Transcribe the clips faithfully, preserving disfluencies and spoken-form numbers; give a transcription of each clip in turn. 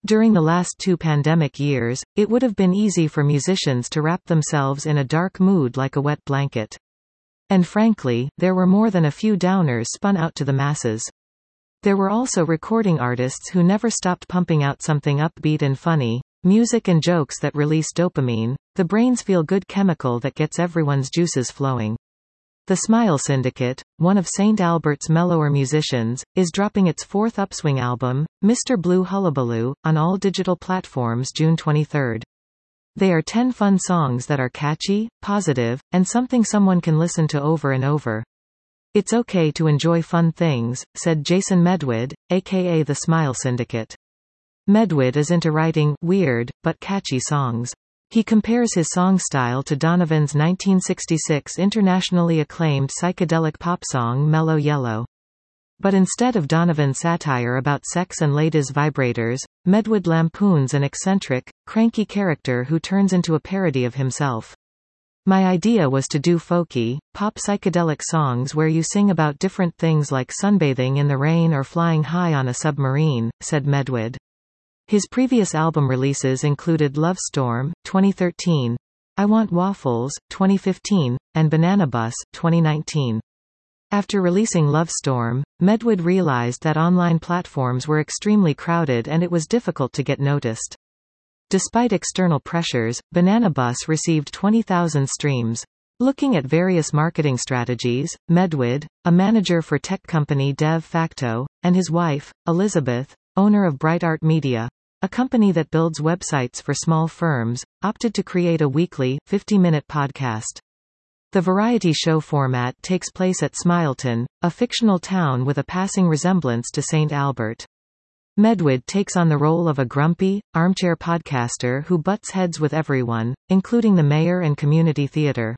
During the last two pandemic years, it would have been easy for musicians to wrap themselves in a dark mood like a wet blanket. And frankly, there were more than a few downers spun out to the masses. There were also recording artists who never stopped pumping out something upbeat and funny, music and jokes that release dopamine, the brain's feel-good chemical that gets everyone's juices flowing. The Smile Syndicate, one of Saint Albert's mellower musicians, is dropping its fourth Upswing album, Mister Blue Hullabaloo, on all digital platforms June twenty-third. They are ten fun songs that are catchy, positive, and something someone can listen to over and over. It's okay to enjoy fun things, said Jason Medwood, aka the Smile Syndicate. Medwood is into writing weird, but catchy songs. He compares his song style to Donovan's nineteen sixty-six internationally acclaimed psychedelic pop song Mellow Yellow. But instead of Donovan's satire about sex and ladies' vibrators, Medwood lampoons an eccentric, cranky character who turns into a parody of himself. My idea was to do folky, pop psychedelic songs where you sing about different things like sunbathing in the rain or flying high on a submarine, said Medwood. His previous album releases included Love Storm, twenty thirteen, I Want Waffles, twenty fifteen, and Banana Bus, twenty nineteen. After releasing Love Storm, Medwood realized that online platforms were extremely crowded and it was difficult to get noticed. Despite external pressures, Banana Bus received twenty thousand streams. Looking at various marketing strategies, Medwood, a manager for tech company Dev Facto, and his wife, Elizabeth, owner of Bright Art Media, a company that builds websites for small firms, opted to create a weekly, fifty-minute podcast. The variety show format takes place at Smileton, a fictional town with a passing resemblance to Saint Albert. Medwood takes on the role of a grumpy, armchair podcaster who butts heads with everyone, including the mayor and community theater.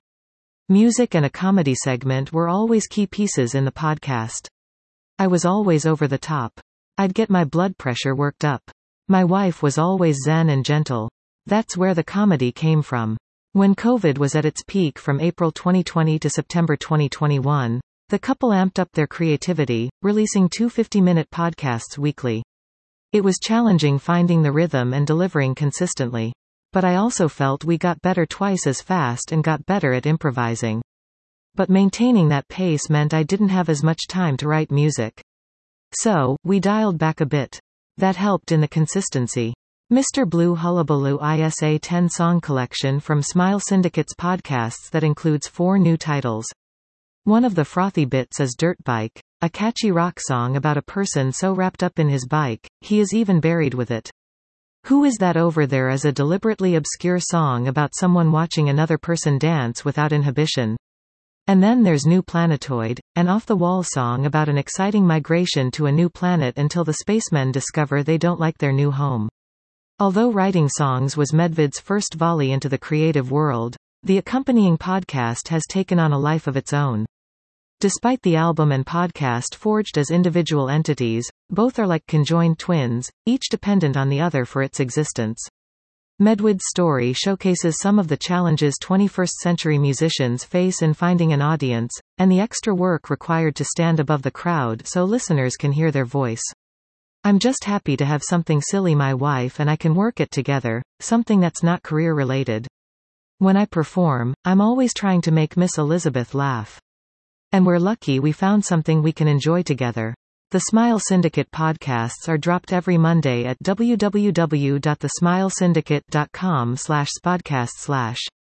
Music and a comedy segment were always key pieces in the podcast. I was always over the top. I'd get my blood pressure worked up. My wife was always zen and gentle. That's where the comedy came from. When COVID was at its peak from April twenty twenty to September twenty twenty-one, the couple amped up their creativity, releasing two fifty-minute podcasts weekly. It was challenging finding the rhythm and delivering consistently. But I also felt we got better twice as fast and got better at improvising. But maintaining that pace meant I didn't have as much time to write music. So, we dialed back a bit. That helped in the consistency. Mister Blue Hullabaloo is a ten-song collection from Smile Syndicate's podcasts that includes four new titles. One of the frothy bits is Dirt Bike, a catchy rock song about a person so wrapped up in his bike, he is even buried with it. Who Is That Over There is a deliberately obscure song about someone watching another person dance without inhibition. And then there's New Planetoid, an off-the-wall song about an exciting migration to a new planet until the spacemen discover they don't like their new home. Although writing songs was Medwood's first volley into the creative world, the accompanying podcast has taken on a life of its own. Despite the album and podcast forged as individual entities, both are like conjoined twins, each dependent on the other for its existence. Medwood's story showcases some of the challenges twenty-first century musicians face in finding an audience, and the extra work required to stand above the crowd so listeners can hear their voice. I'm just happy to have something silly my wife and I can work it together, something that's not career related. When I perform, I'm always trying to make Miss Elizabeth laugh. And we're lucky we found something we can enjoy together. The Smile Syndicate podcasts are dropped every Monday at w w w dot the smile syndicate dot com slash spodcast slash